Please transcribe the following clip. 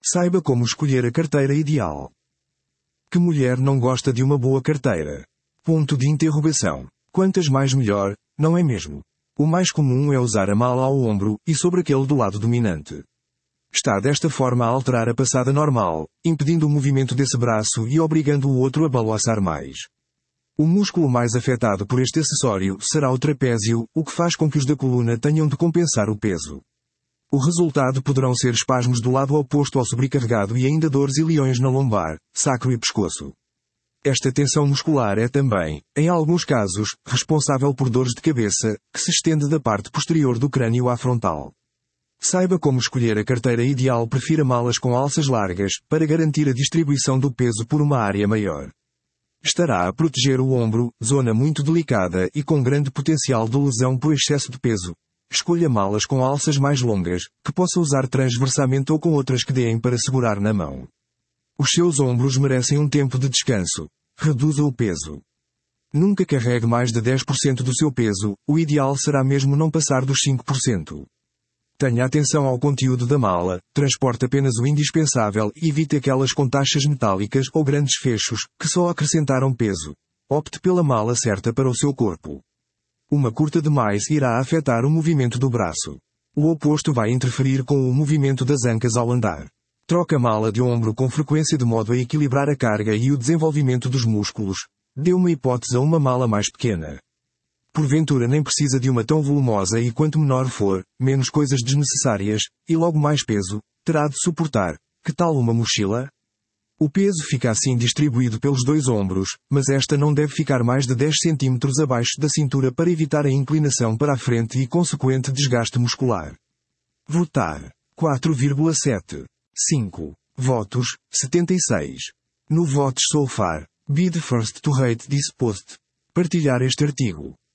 Saiba como escolher a carteira ideal. Que mulher não gosta de uma boa carteira? Ponto de interrogação. Quantas mais melhor, não é mesmo? O mais comum é usar a mala ao ombro e sobre aquele do lado dominante. Está desta forma a alterar a passada normal, impedindo o movimento desse braço e obrigando o outro a balançar mais. O músculo mais afetado por este acessório será o trapézio, o que faz com que os da coluna tenham de compensar o peso. O resultado poderão ser espasmos do lado oposto ao sobrecarregado e ainda dores e leões na lombar, sacro e pescoço. Esta tensão muscular é também, em alguns casos, responsável por dores de cabeça, que se estende da parte posterior do crânio à frontal. Saiba como escolher a carteira ideal. Prefira malas com alças largas, para garantir a distribuição do peso por uma área maior. Estará a proteger o ombro, zona muito delicada e com grande potencial de lesão por excesso de peso. Escolha malas com alças mais longas, que possa usar transversalmente ou com outras que deem para segurar na mão. Os seus ombros merecem um tempo de descanso. Reduza o peso. Nunca carregue mais de 10% do seu peso, o ideal será mesmo não passar dos 5%. Tenha atenção ao conteúdo da mala, transporte apenas o indispensável e evite aquelas com taxas metálicas ou grandes fechos, que só acrescentaram peso. Opte pela mala certa para o seu corpo. Uma curta demais irá afetar o movimento do braço. O oposto vai interferir com o movimento das ancas ao andar. Troque a mala de ombro com frequência de modo a equilibrar a carga e o desenvolvimento dos músculos. Dê uma hipótese a uma mala mais pequena. Porventura nem precisa de uma tão volumosa e quanto menor for, menos coisas desnecessárias, e logo mais peso, terá de suportar. Que tal uma mochila? O peso fica assim distribuído pelos dois ombros, mas esta não deve ficar mais de 10 cm abaixo da cintura para evitar a inclinação para a frente e consequente desgaste muscular. Votar. 4,7. 5. Votos. 76. No Votes so far. Be the first to rate this post. Partilhar este artigo.